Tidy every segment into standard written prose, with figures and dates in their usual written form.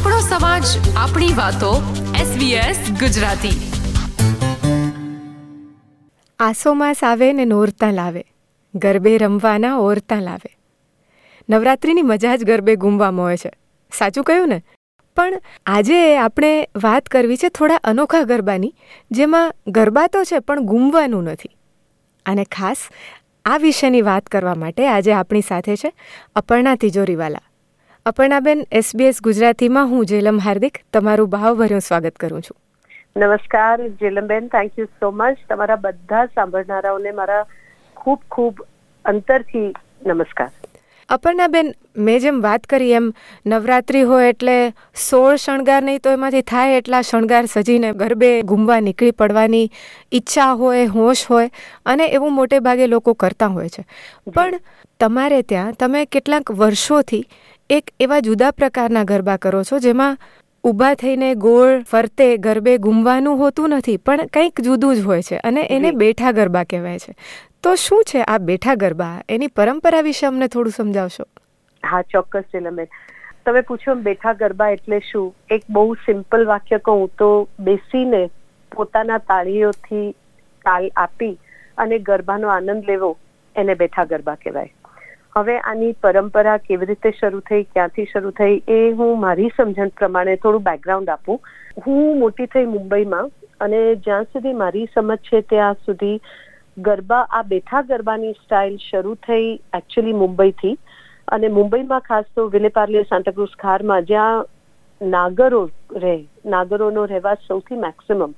આપણો સમાજ, આપણી વાતો. SBS ગુજરાતી. આસો માસ આવે ને નોરતા લાવે, ગરબે રમવાના ઓરતા લાવે. નવરાત્રિની મજા જ ગરબે ઘૂમવામાં હોય છે, સાચું કહ્યું ને? પણ આજે આપણે વાત કરવી છે થોડા અનોખા ગરબાની, જેમાં ગરબા તો છે પણ ઘૂમવાનું નથી. અને ખાસ આ વિષયની વાત કરવા માટે આજે આપણી સાથે છે અપર્ણા તિજોરીવાલા. અપર્ણાબેન, SBS ગુજરાતીમાં હું જેલમ હાર્દિક તમારું ભાવભર્યું સ્વાગત કરું છું. નમસ્કાર જેલમબેન, થેન્ક યુ સો મચ. તમારા બધા સાંભળનારાઓને મારા ખૂબ ખૂબ અંતરથી નમસ્કાર. અપર્ણાબેન, મેં જેમ વાત કરી એમ નવરાત્રિ હોય એટલે 16 શણગાર નહીં તો એમાંથી થાય એટલા શણગાર સજીને ગરબે ઘૂમવા નીકળી પડવાની ઈચ્છા હોય, હોશ હોય, અને એવું મોટે ભાગે લોકો કરતા હોય છે. પણ તમારે ત્યાં તમે કેટલાક વર્ષોથી એક એવા જુદા પ્રકારના ગરબા કરો છો જેમાં ઊભા થઈને ગોળ ફરતે ગરબે ઘૂમવાનું હોતું નથી, પણ કંઈક જુદું જ હોય છે, અને એને બેઠા ગરબા કહેવાય છે. તો શું છે આ બેઠા ગરબા? એની પરંપરા વિશે અમને થોડું સમજાવશો? હા, ચોક્કસ જેલમબેન. તમે પૂછો બેઠા ગરબા એટલે શું? એક બહુ સિમ્પલ વાક્ય કહું તો બેસીને પોતાના તાળીઓથી તાલ આપી અને ગરબાનો આનંદ લેવો, એને બેઠા ગરબા કહેવાય. હવે આની પરંપરા કેવી રીતે શરૂ થઈ, ક્યાંથી શરૂ થઈ, એ હું મારી સમજણ પ્રમાણે થોડું બેકગ્રાઉન્ડ આપું. હું મોટી થઈ મુંબઈમાં, અને જ્યાં સુધી મારી સમજ છે ત્યાં સુધી ગરબા, આ બેઠા ગરબાની સ્ટાઇલ શરૂ થઈ એકચ્યુઅલી મુંબઈથી. અને મુંબઈમાં ખાસ તો વિલેપાર્લે, સાન્તાક્રુઝ ખારમાં, જ્યાં નાગરો રહે, નાગરોનો રહેવાસ સૌથી મેક્સિમમ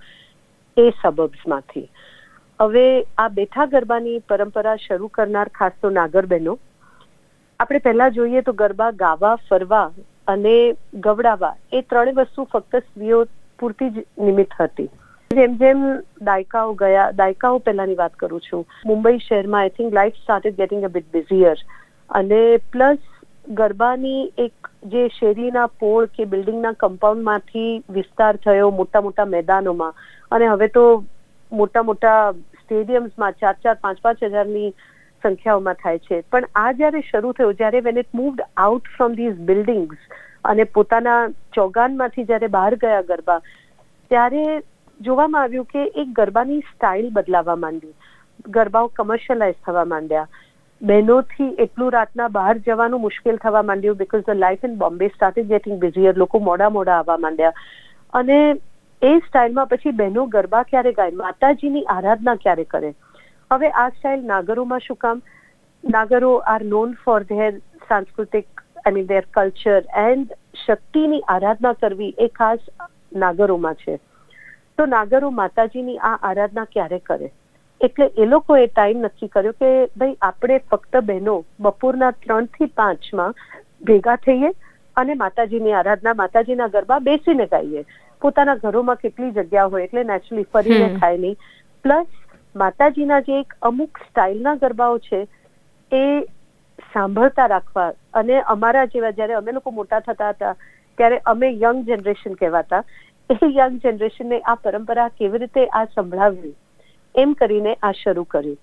એ સબર્બ્સમાંથી. હવે આ બેઠા ગરબાની પરંપરા શરૂ કરનાર ખાસ તો નાગર બહેનો. આપણે પહેલા જોઈએ તો ગરબા ગાવા, ફરવા અને ગવડાવવા એ ત્રણેય વસ્તુ ફક્ત સ્ત્રીઓ પૂરતી જ નિમિત્ત હતી. જેમ જેમ દાયકાઓ ગયા, દાયકાઓ પહેલાની વાત કરું છું, મુંબઈ શહેરમાં I think life started getting a bit busier, અને પ્લસ ગરબાની એક જે શેરીના પોળ કે બિલ્ડિંગના કમ્પાઉન્ડમાંથી વિસ્તાર થયો મોટા મોટા મેદાનોમાં, અને હવે તો મોટા મોટા સ્ટેડિયમ્સમાં 4,000-5,000 હજારની સંખ્યાઓમાં થાય છે. પણ આ જ્યારે શરૂ થયો, જ્યારે when it moved out from these buildings અને પોતાના ચોગાનમાંથી જ્યારે બહાર ગયા ગરબા, ત્યારે જોવામાં આવ્યું કે એક ગરબાની સ્ટાઇલ બદલાવા માંડી. ગરબાઓ કમર્શિયલાઇઝ થવા માંડ્યા. બહેનોથી એટલું રાતના બહાર જવાનું મુશ્કેલ થવા માંડ્યું, because the life in Bombay started getting busier. લોકો મોડા આવવા માંડ્યા. અને એ સ્ટાઇલમાં પછી બહેનો ગરબા ક્યારે ગાય, માતાજીની આરાધના ક્યારે કરે. હવે આ સ્ટાઇલ નાગરોમાં શું કામ? નાગરો આર નોન ફોર ધેર સાંસ્કૃતિક, I mean their culture, and શક્તિની આરાધના કરવી એ ખાસ નાગરોમાં છે. તો નાગરો માતાજીની આ આરાધના ક્યારે કરે? એટલે એ લોકોએ ટાઈમ નક્કી કર્યો કે ભાઈ આપણે ફક્ત બહેનો બપોરના 3 થી 5 ભેગા થઈએ અને માતાજીની આરાધના, માતાજીના ગરબા બેસીને ગાઈએ. પોતાના ઘરોમાં કેટલી જગ્યા હોય એટલે નેચરલી ફરીને થાય નહીં. પ્લસ માતાજીના જે એક અમુક સ્ટાઇલના ગરબાઓ છે એ સાંભળતા રાખવા. અને અમારા જેવા જ્યારે અમે લોકો મોટા થતા હતા ત્યારે અમે યંગ જનરેશન કહેવાતા. એ યંગ જનરેશનને આ પરંપરા કેવી રીતે આ સંભળાવવી, એમ કરીને આ શરૂ કર્યું.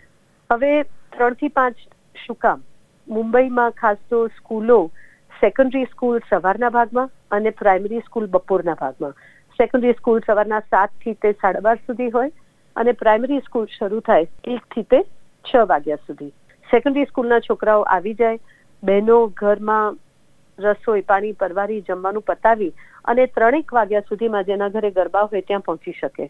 હવે 3 થી 5 શું કામ? મુંબઈમાં ખાસ તો સ્કૂલો, સેકન્ડરી સ્કૂલ સવારના ભાગમાં અને પ્રાઇમરી સ્કૂલ બપોરના ભાગમાં. સેકન્ડરી સ્કૂલ સવારના 7 થી તે 12:30 સુધી હોય, અને પ્રાઇમરી સ્કૂલ શરૂ થાય 1 થી તે 6 વાગ્યા સુધી. સેકન્ડરી સ્કૂલના છોકરાઓ આવી જાય, બહેનો ઘરમાં રસોઈ પાણી પરવારી જમવાનું પતાવી અને 3 વાગ્યા સુધીમાં જેના ઘરે ગરબા હોય ત્યાં પહોંચી શકે.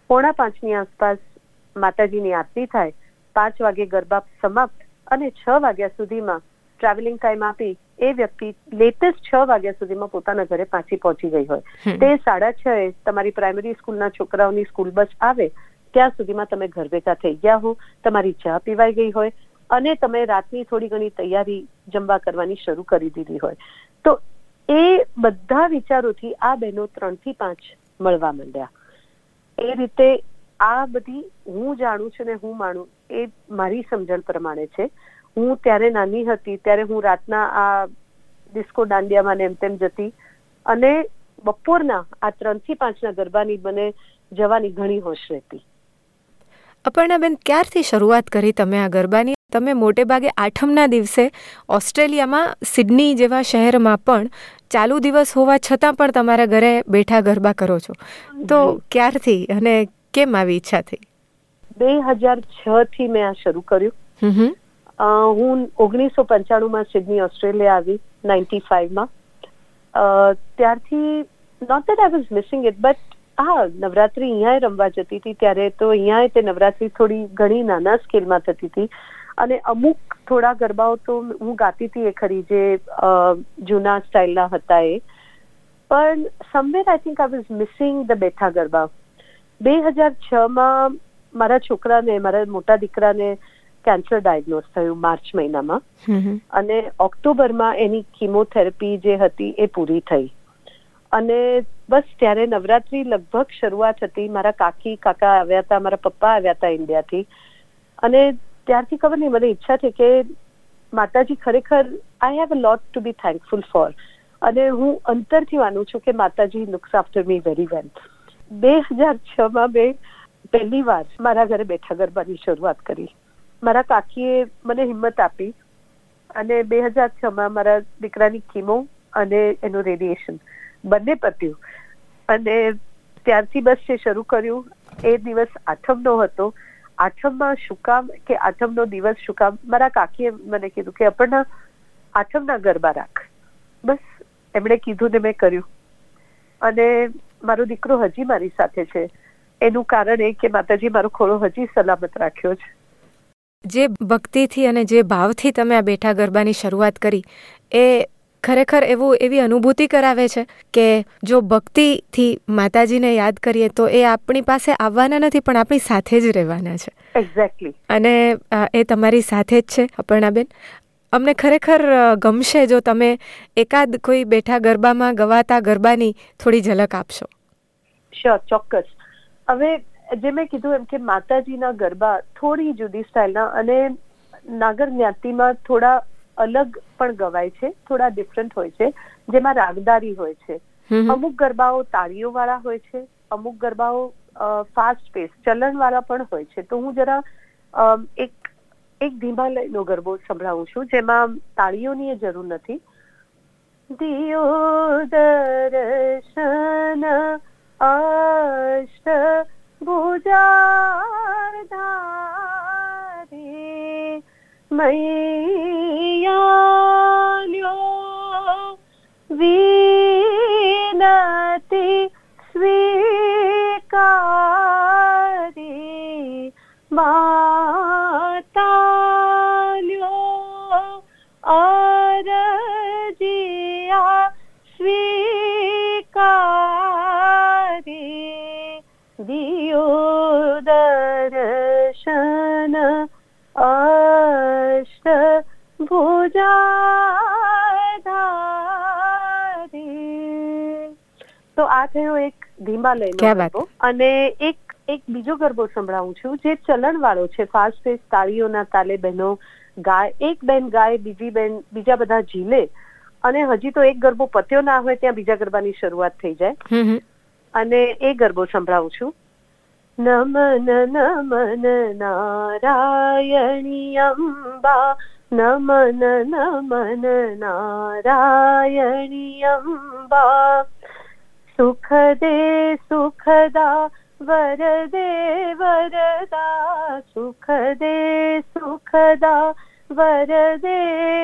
4:45 આસપાસ માતાજીની આરતી થાય, 5 વાગે ગરબા સમાપ્ત, અને 6 વાગ્યા સુધીમાં ટ્રાવેલિંગ ટાઈમ આપી એ વ્યક્તિ લેટેસ્ટ 6 વાગ્યા સુધીમાં પોતાના ઘરે પાછી પહોંચી ગઈ હોય. તે 6:30 તમારી પ્રાઇમરી સ્કૂલના છોકરાઓની સ્કૂલ બસ આવે ત્યાં સુધીમાં તમે ઘર ભેગા થઈ ગયા હો, તમારી ચા પીવાઈ ગઈ હોય, અને તમે રાતની થોડી ઘણી તૈયારી જમવા કરવાની શરૂ કરી દીધી હોય. તો એ બધા વિચારોથી આ બહેનો 3 થી 5 મળવા માંડ્યા. એ રીતે આ બધી હું જાણું છું ને હું માનું એ મારી સમજણ પ્રમાણે છે. હું ત્યારે નાની હતી ત્યારે હું રાતના આ ડિસ્કો દાંડિયામાં ને એમ તેમ જતી, અને બપોરના આ 3 થી 5 ગરબાની મને જવાની ઘણી હોશ રહેતી. અપર્ણાબેન, ક્યારથી શરૂઆત કરી તમે આ ગરબાની? તમે મોટે ભાગે આઠમના દિવસે ઓસ્ટ્રેલિયામાં સિડની જેવા શહેરમાં પણ ચાલુ દિવસ હોવા છતાં પણ તમારા ઘરે બેઠા ગરબા કરો છો. તો ક્યારથી અને કેમ આવી ઈચ્છા થઈ? 2006 થી મેં આ શરૂ કર્યું. હું 1995 સિડની ઓસ્ટ્રેલિયા આવી 95માં. ત્યારથી not that I was missing it, but હા, નવરાત્રી અહીંયા રમવા જતી હતી ત્યારે તો અહીંયા તે નવરાત્રી થોડી ઘણી નાના સ્કેલમાં થતી હતી અને અમુક થોડા ગરબાઓ તો હું ગાતી હતી એ ખરી જે જૂના સ્ટાઇલના હતા એ. પણ somewhere I think I was missing the બેઠા ગરબા. 2006માં મારા છોકરાને, મારા મોટા દીકરાને કેન્સર ડાયગ્નોઝ થયું માર્ચ મહિનામાં અને ઓક્ટોબરમાં એની કીમોથેરાપી જે હતી એ પૂરી થઈ અને બસ ત્યારે નવરાત્રી લગભગ શરૂઆત હતી. મારા કાકા આવ્યા હતા, મારા પપ્પા આવ્યા હતા ઇન્ડિયાથી અને ત્યારથી ખબર નહીં મને ઈચ્છા છે કે માતાજી ખરેખર I have a lot to be thankful for અને હું અંતરથી માનું છું કે Mataji looks after me very well. 2006માં મેં પહેલી વાર મારા ઘરે બેઠા ગરબાની શરૂઆત કરી. મારા કાકીએ મને હિંમત આપી અને 2006માં મારા દીકરાની કીમો અને એનું રેડિયેશન બંને પત્યું અને ત્યારથી બસ એ શરૂ કર્યું. એ દિવસ આઠમનો હતો. આઠમમાં શું કામ કે આઠમનો દિવસ શું કામ, મારા કાકીએ મને કીધું કે આપણને આઠમના ગરબા રાખ. બસ એમણે કીધું ને મેં કર્યું અને મારો દીકરો હજી મારી સાથે છે. એનું કારણ એ કે માતાજી મારો ખોળો હજી સલામત રાખ્યો છે. જે ભક્તિથી અને જે ભાવથી તમે આ બેઠા ગરબાની શરૂઆત કરી એ ખરેખર એવી અનુભૂતિ કરાવે છે કે જો ભક્તિથી માતાજીને યાદ કરીએ તો એ આપણી પાસે આવવાના નથી પણ આપણી સાથે જ રહેવાના છે. એક્ઝેક્ટલી. અને એ તમારી સાથે જ છે અપર્ણાબેન. અમને ખરેખર ગમશે જો તમે એકાદ કોઈ બેઠા ગરબામાં ગવાતા ગરબાની થોડી ઝલક આપશો. શ્યોર, ચોક્કસ. હવે જે મેં કીધું એમ કે માતાજીના ગરબા થોડી જુદી સ્ટાઇલના અને નાગર જ્ઞાતિમાં થોડા અલગ પણ ગવાય છે, થોડા ડિફરન્ટ હોય છે, જેમાં રાગદારી હોય છે. અમુક ગરબાઓ તાળીઓ વાળા હોય છે, અમુક ગરબાઓ ફાસ્ટ પેસ ચલણ વાળા પણ હોય છે. તો હું જરા એક ધીમા લયનો ગરબો સંભળાવું છું જેમાં તાળીઓની જરૂર નથી. દિયો દર્શન અષ્ટ ભુજાધારી મૈયાલ્યો વિનતી સ્વીકારી માતાલ્યો અરજિયા સ્વીકારી દિયો દર્શન અષ્ટ ભુજાધારી. તો આ થયો એક ધીમા લયનો ગરબો. અને એક બીજો ગરબો સંભળાવું છું જે ચલણ વાળો છે, ફાસ્ટ પેસ તાળીઓના તાલે બહેનો ગાય, એક બેન ગાય, બીજી બેન બીજા બધા ઝીલે અને હજી તો એક ગરબો પત્યો ના હોય ત્યાં બીજા ગરબાની શરૂઆત થઈ જાય અને એ ગરબો સંભળાવું છું. નમન નમન નારાયણી અંબા, નમન નમન નારાયણી અંબા, સુખ દે સુખદા વરદે વરદા, સુખ દે સુખદા વરદે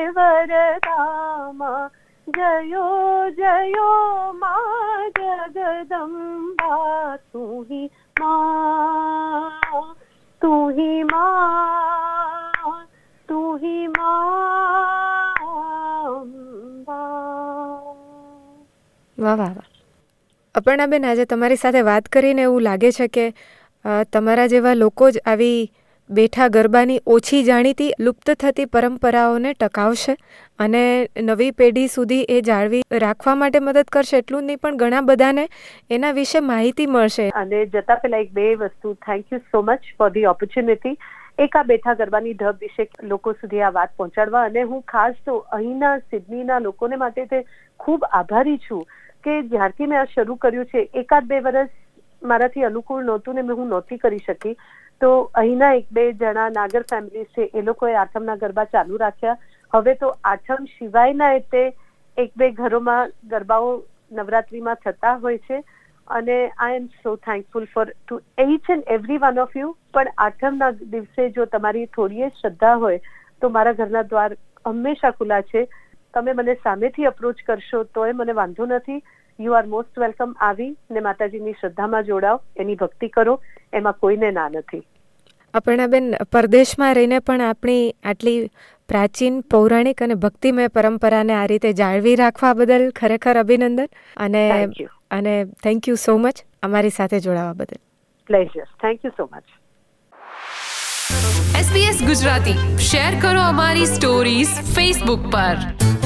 વરદા, જયો જયો મા જગદંબા, તું હી મા, તું હી મા, તું હી મા અંબા. વાહ વાહ વાહ. અપર્ણાબેન, આજે તમારી સાથે વાત કરીને એવું લાગે છે કે તમારા જેવા લોકો જ આવી બેઠા ગરબાની ઓછી જાણીતી લુપ્ત થતી પરંપરાઓને ટકાવશે અને નવી પેઢી સુધી એ જાળવી રાખવા માટે મદદ કરશે. એટલું જ નહીં પણ ઘણા બધાને એના વિશે માહિતી મળશે. અને જતા પહેલા એક બે વસ્તુ, thank you so much for the opportunity. એક આ બેઠા ગરબાની ઢબ વિશે લોકો સુધી આ વાત પહોંચાડવા અને હું ખાસ તો અહીંના સિડનીના લોકોને માટે તે ખૂબ આભારી છું કે જ્યારથી મેં આ શરૂ કર્યું છે, એકાદ બે વર્ષ મારાથી અનુકૂળ નહોતું ને હું નહોતી કરી શકી, તો અહીંના 1-2 જણા નાગર ફેમિલી છે, એ લોકોએ આઠમના ગરબા ચાલુ રાખ્યા. હવે તો આઠમ સિવાયના તે 1-2 ઘરોમાં ગરબાઓ નવરાત્રીમાં થતા હોય છે. અને I am so thankful for to each and every one of you. પણ આઠમના દિવસે જો તમારી થોડી શ્રદ્ધા હોય તો મારા ઘરના દ્વાર હંમેશા ખુલ્લા છે. તમે મને સામેથી અપ્રોચ કરશો તોય મને વાંધો નથી. You are most welcome. આવી ને માતાજીની શ્રદ્ધામાં જોડાઓ, એની ભક્તિ કરો, એમાં કોઈને ના નથી. અપર્ણાબેન, પરદેશમાં રહીને પણ આપણી આટલી પ્રાચીન, પૌરાણિક અને ભક્તિમય પરંપરાને આ રીતે જાળવી રાખવા બદલ ખરેખર અભિનંદન. અને થેન્ક યુ સો મચ અમારી સાથે જોડાવા બદલ. Pleasure. Thank you so much. SBS Gujarati share કરો અમારી સ્ટોરીઝ ફેસબુક પર.